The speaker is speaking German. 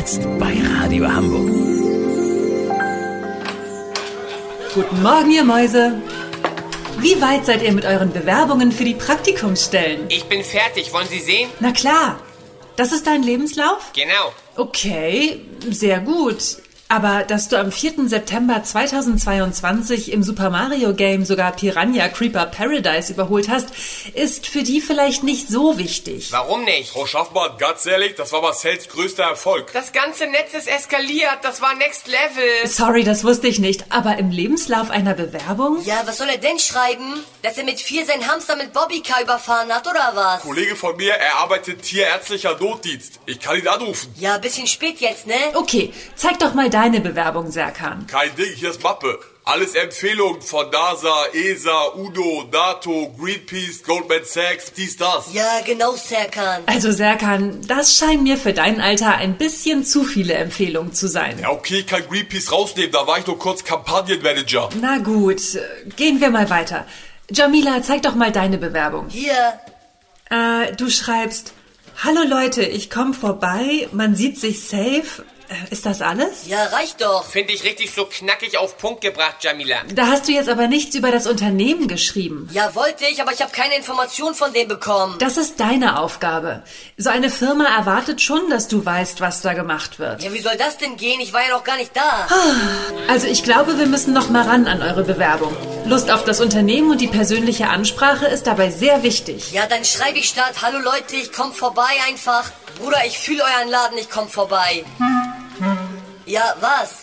Jetzt bei Radio Hamburg. Guten Morgen, ihr Mäuse. Wie weit seid ihr mit euren Bewerbungen für die Praktikumsstellen? Ich bin fertig. Wollen Sie sehen? Na klar. Das ist dein Lebenslauf? Genau. Okay, sehr gut. Aber dass du am 4. September 2022 im Super Mario Game sogar Piranha Creeper Paradise überholt hast, ist für die vielleicht nicht so wichtig. Warum nicht? Frau Schaffmann, ganz ehrlich, das war Marcells größter Erfolg. Das ganze Netz ist eskaliert. Das war Next Level. Sorry, das wusste ich nicht. Aber im Lebenslauf einer Bewerbung? Ja, was soll er denn schreiben? Dass er mit 4 seinen Hamster mit Bobbycar überfahren hat, oder was? Kollege von mir, er arbeitet tierärztlicher Notdienst. Ich kann ihn anrufen. Ja, bisschen spät jetzt, ne? Okay, zeig doch mal deine Bewerbung, Serkan. Kein Ding, hier ist Mappe. Alles Empfehlungen von NASA, ESA, UNO, NATO, Greenpeace, Goldman Sachs, dies, das. Ja, genau, Serkan. Also Serkan, das scheinen mir für dein Alter ein bisschen zu viele Empfehlungen zu sein. Ja, okay, ich kann Greenpeace rausnehmen, da war ich nur kurz Kampagnenmanager. Na gut, gehen wir mal weiter. Jamila, zeig doch mal deine Bewerbung. Hier. Du schreibst, hallo Leute, ich komme vorbei, man sieht sich safe. Ist das alles? Ja, reicht doch. Finde ich richtig so knackig auf Punkt gebracht, Jamila. Da hast du jetzt aber nichts über das Unternehmen geschrieben. Ja, wollte ich, aber ich habe keine Information von dem bekommen. Das ist deine Aufgabe. So eine Firma erwartet schon, dass du weißt, was da gemacht wird. Ja, wie soll das denn gehen? Ich war ja noch gar nicht da. Also ich glaube, wir müssen noch mal ran an eure Bewerbung. Lust auf das Unternehmen und die persönliche Ansprache ist dabei sehr wichtig. Ja, dann schreibe ich statt, hallo Leute, ich komm vorbei einfach. Bruder, ich fühle euren Laden, ich komm vorbei. Ja, was?